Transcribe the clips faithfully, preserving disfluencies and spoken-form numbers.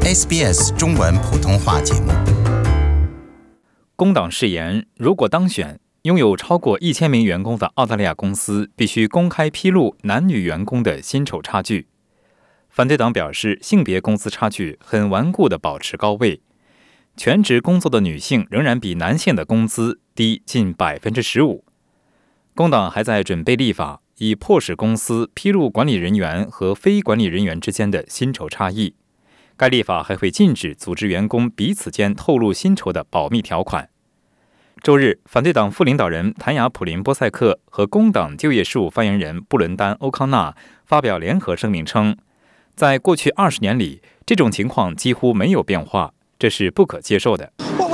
S B S 中文普通话节目。 工党誓言，如果当选，拥有超过一千名员工的澳大利亚公司必须公开披露男女员工的薪酬差距。反对党表示，性别工资差距很顽固地保持高位，全职工作的女性仍然比男性的工资低近 百分之十五。 工党还在准备立法，以迫使公司披露管理人员和非管理人员之间的薪酬差异。该立法还会禁止组织员工彼此间透露薪酬的保密条款。周日，反对党副领导人谭雅普林波塞克和工党就业事务发言人布伦丹欧康纳发表联合声明称，在过去二十年里，这种情况几乎没有变化，这是不可接受的。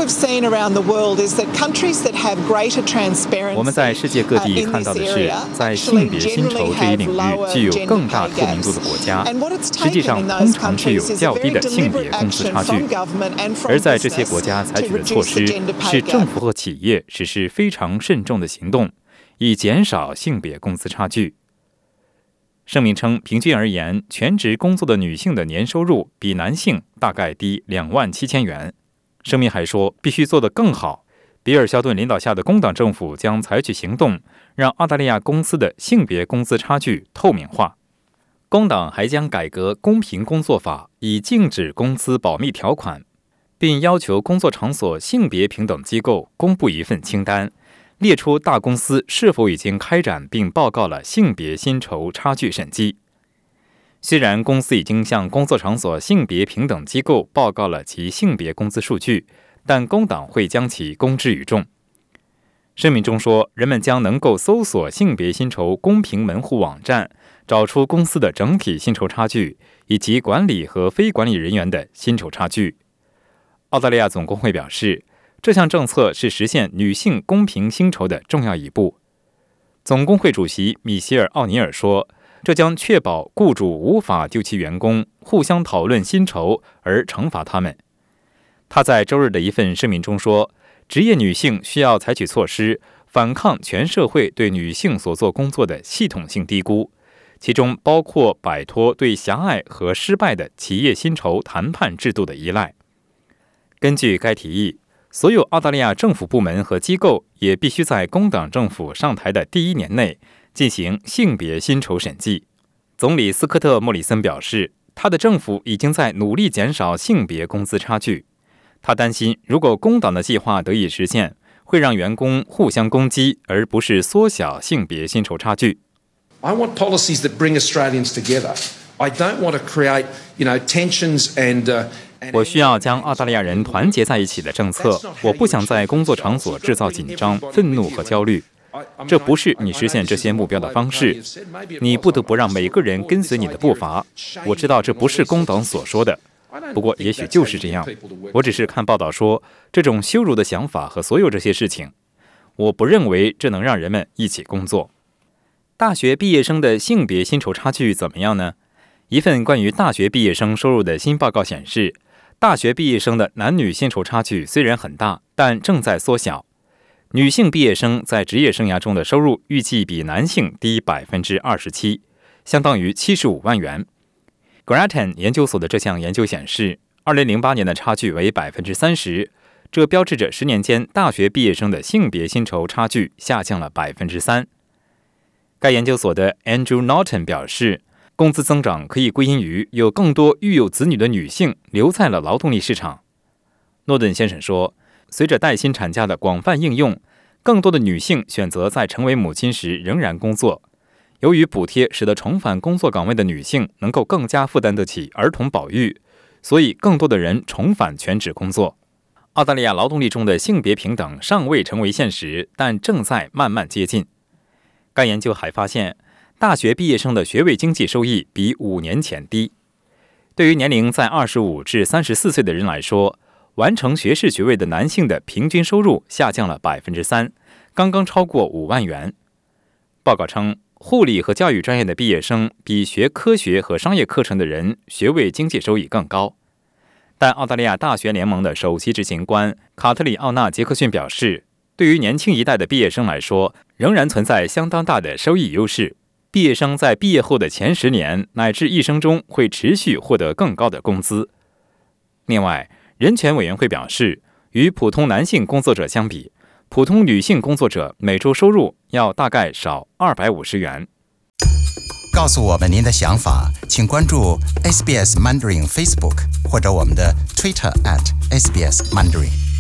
我们在世界各地看到的是，在性别薪酬这一领域具有更大透明度的国家，实际上通常具有较低的性别工资差距。而在这些国家采取的措施是政府和企业实施非常慎重的行动，以减少性别工资差距。声明称，平均而言，全职工作的女性的年收入比男性大概低两万七千元。声明还说，必须做得更好。比尔·肖顿领导下的工党政府将采取行动，让澳大利亚公司的性别工资差距透明化。工党还将改革公平工作法，以禁止工资保密条款，并要求工作场所性别平等机构公布一份清单，列出大公司是否已经开展并报告了性别薪酬差距审计。虽然公司已经向工作场所性别平等机构报告了其性别工资数据，但工党会将其公之于众。声明中说，人们将能够搜索性别薪酬公平门户网站，找出公司的整体薪酬差距，以及管理和非管理人员的薪酬差距。澳大利亚总工会表示，这项政策是实现女性公平薪酬的重要一步。总工会主席米歇尔·奥尼尔说，这将确保雇主无法就其员工互相讨论薪酬而惩罚他们。他在周日的一份声明中说，职业女性需要采取措施，反抗全社会对女性所做工作的系统性低估，其中包括摆脱对狭隘和失败的企业薪酬谈判制度的依赖。根据该提议，所有澳大利亚政府部门和机构也必须在工党政府上台的第一年内进行性别薪酬审计。总理斯科特·莫里森表示，他的政府已经在努力减少性别工资差距。他担心，如果工党的计划得以实现，会让员工互相攻击，而不是缩小性别薪酬差距。 I want policies that bring Australians together. I don't want to create, you know, tensions and, uh, 我需要将澳大利亚人团结在一起的政策，我不想在工作场所制造紧张、愤怒和焦虑。这不是你实现这些目标的方式，你不得不让每个人跟随你的步伐。我知道这不是工党所说的，不过也许就是这样。我只是看报道说，这种羞辱的想法和所有这些事情，我不认为这能让人们一起工作。大学毕业生的性别薪酬差距怎么样呢？一份关于大学毕业生收入的新报告显示，大学毕业生的男女薪酬差距虽然很大，但正在缩小。女性毕业生在职业生涯中的收入预计比男性低 百分之二十七， 相当于七十五万元。Grattan 研究所的这项研究显示，二零零八年的差距为 百分之三十， 这标志着十年间大学毕业生的性别薪酬差距下降了 百分之三。该研究所的 Andrew Norton 表示，工资增长可以归因于有更多育有子女的女性留在了劳动力市场。诺顿先生说，随着带薪产假的广泛应用，更多的女性选择在成为母亲时仍然工作。由于补贴使得重返工作岗位的女性能够更加负担得起儿童保育，所以更多的人重返全职工作。澳大利亚劳动力中的性别平等尚未成为现实，但正在慢慢接近。该研究还发现，大学毕业生的学位经济收益比五年前低。对于年龄在二十五至三十四岁的人来说，完成学士学位的男性的平均收入下降了 百分之三， 刚刚超过五万元。报告称，护理和教育专业的毕业生比学科学和商业课程的人学位经济收益更高。但澳大利亚大学联盟的首席执行官卡特里奥纳·杰克逊表示，对于年轻一代的毕业生来说，仍然存在相当大的收益优势。毕业生在毕业后的前十年乃至一生中会持续获得更高的工资。 另外，人权委员会表示，与普通男性工作者相比，普通女性工作者每周收入要大概少二百五十元。 告诉我们您的想法，请关注 S B S Mandarin Facebook 或者我们的 Twitter at S B S Mandarin。